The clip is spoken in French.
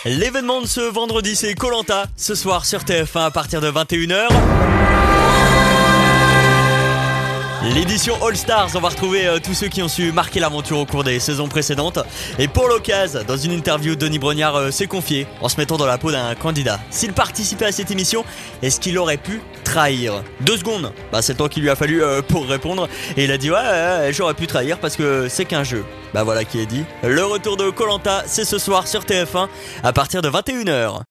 L'événement de ce vendredi, c'est koh ce soir sur TF1 à partir de 21h. L'édition All Stars, on va retrouver tous ceux qui ont su marquer l'aventure au cours des saisons précédentes. Et pour l'occasion, dans une interview, Denis Brognard s'est confié en se mettant dans la peau d'un candidat. S'il participait à cette émission, est-ce qu'il aurait pu trahir? 2 secondes, c'est le temps qu'il lui a fallu pour répondre. Et il a dit ouais, j'aurais pu trahir parce que c'est qu'un jeu. Voilà qui est dit. Le retour de koh, c'est ce soir sur TF1 à partir de 21h.